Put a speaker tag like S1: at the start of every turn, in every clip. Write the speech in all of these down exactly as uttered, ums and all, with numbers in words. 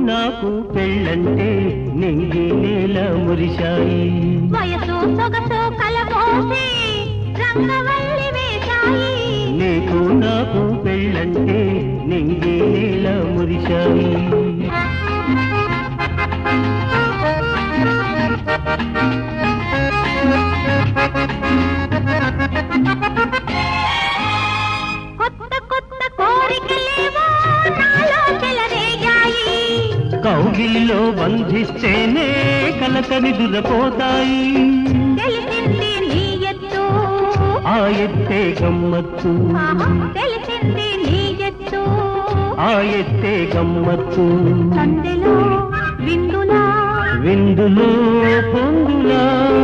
S1: నాకు పెళ్ళంటే నింగి నేల మురిశాయి
S2: వయసు సొగసు కలబోసి రంగవల్లి వేశాయి
S1: నీకు నాకు పెళ్ళంటే నింగి నేల మురిశాయి
S2: కొత్త కొత్త కోరికలేవో నాలో చెలరేగాయి
S1: కౌగిలిలో బంధిస్తేనే కలకని దురపోతాయి
S2: తెలిసింది నీ ఎత్తు
S1: ఆ ఎత్తే గమ్మత్తు
S2: తెలిసింది నీ ఎత్తు
S1: ఆ ఎత్తే గమ్మత్తు
S2: సందెలో విందులా
S1: విందులో పొందులా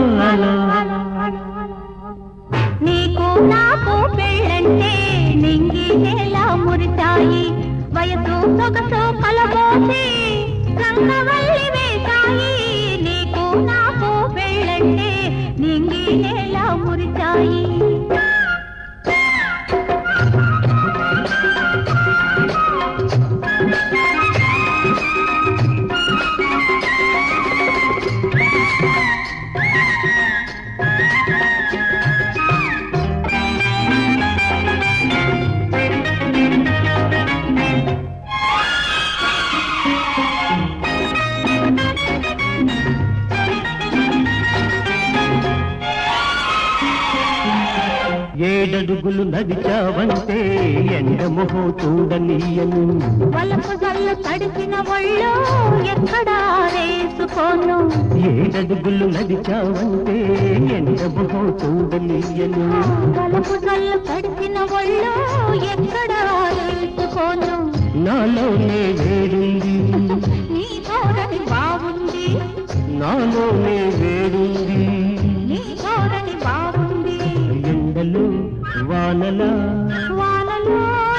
S2: నీకు నాకు పెళ్ళంటే నింగి నేల మురిశాయి వయసు సొగసు కలబోసి రంగవల్లి వేశాయి నీకు నాకు పెళ్ళంటే నింగి నేల మురిశాయి
S1: ఏడడుగులు నడిచావంటే ఎండమొహో చూడనీయను
S2: వలపు జల్లు తడిసిన ఒళ్ళు ఎక్కడా రేసుకోను
S1: ఏడడుగులు నడిచావంటే ఎండమొహో చూడనీయను
S2: వలపు జల్లు తడిసిన ఒళ్ళు ఎక్కడా రేసుకోను
S1: నాలోనే వేడుంది
S2: నీ ధోరణి బాగుంది
S1: నాలోనే వేడుంది
S2: నీ ధోరణి బాగుంది
S1: ఎండలు వానల
S2: వానలో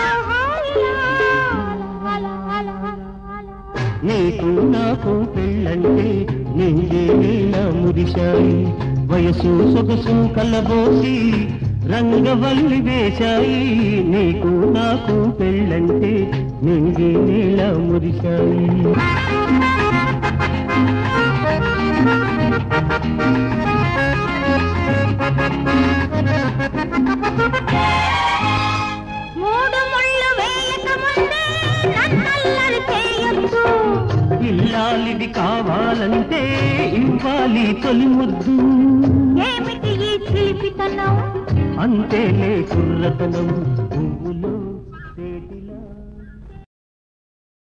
S1: నీకు నాకు పెళ్ళంటే నింగే నీల మురిశాయి వయసు సొగసు కలబోసి రంగవల్లి వేశాయి నీకు నాకు పెళ్ళంటే నింగే నీల మురిశాయి
S2: మూడు ముళ్ళు వేయక ముందే నన్నల్లరి చేయొద్దు
S1: ఇల్లాలిది కావాలంటే ఇవ్వాలి తొలి ముద్దు
S2: ఏమిటి ఈ చిలిపితనం
S1: అంతేలే కుర్రతనం పువ్వులో